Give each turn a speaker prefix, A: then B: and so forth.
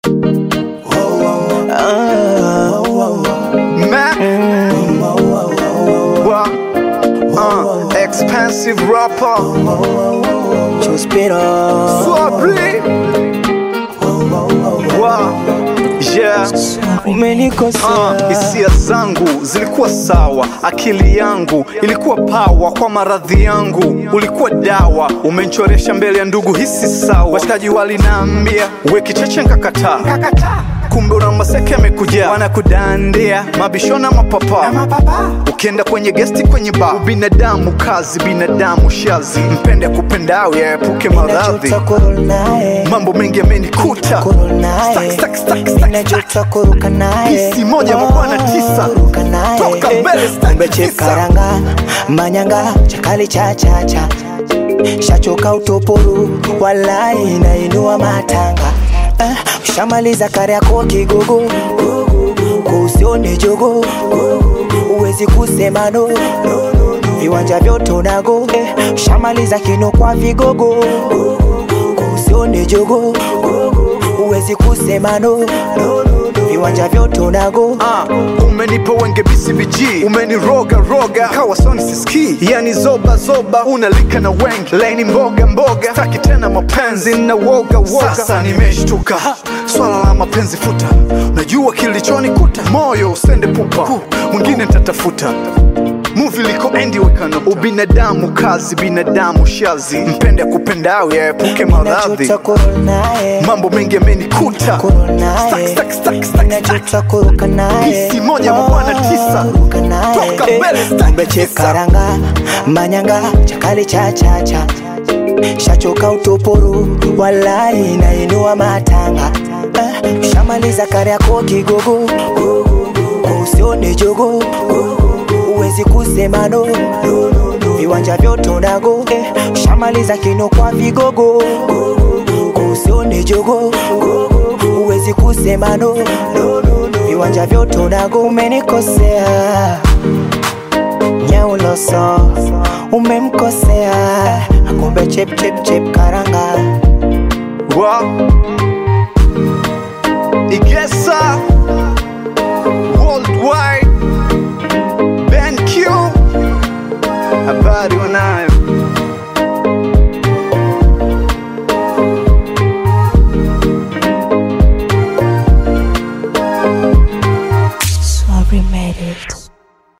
A: Expensive rapper
B: Chuspiro
A: Swabri. Yeah. Hisia zangu zilikuwa sawa, akili yangu ilikuwa pawa, kwa maradhi yangu ulikuwa dawa. Umenchoresha mbele ya ndugu, hisi sawa. Washikaji waliniambia we kicheche, nkakataa. Kumbe una maseke amekuja wanakudandia mabishona mapapa. Ukienda kwenye gesti kwenye bar, binadamu kazi, binadamu shazi. Mpende kupendao yaepuke maradhi. Mambo mengi yamenikuta. Hisi moja mabwana tisa. Toka mbele staki tisa.
B: Karanga, manyanga, chakali cha cha cha. Shachoka utoporu, walai nainua matanga. Shamaliza kare yako kigogo, kusione jogo, uwezi kusema no, viwanja vyote unago. Shamaliza kino kwa vigogo, kusione jogo, uwezi kusema no, viwanja vyote unago.
A: Umenipa wenge BCBG, umeniroga roga kawa soni siski. Yani zoba zoba, unalika na wenge laini mboga mboga. Taki tena mapenzi na woga woga. Sasa nimeshtuka, swala la mapenzi futa. Unajua kilichonikuta, moyo usende pupa, mwingine nitatafuta. Movie liko endi wekano. Ubinadamu kazi, binadamu shazi. Mpende kupendao yaepuke maradhi. Mambo mengi yamenikuta. Hisi moja mabwana tisa. Toka mbele staki tisa.
B: Karanga, manyanga, chakali cha cha cha. Shachoka utoporu, walai nainua matanga. Shamaliza kare yako kigogo, kusione jogo, uwezi kusema no, viwanja vyote unago. Shamaliza kino kwa vigogo, kusione jogo, uwezi kusema no, viwanja vyote unago. Umenikosea nyauloso, umemkosea akumbe chep chep chep karanga.
A: Igesa Worldwide Ben Q, habari wanayo.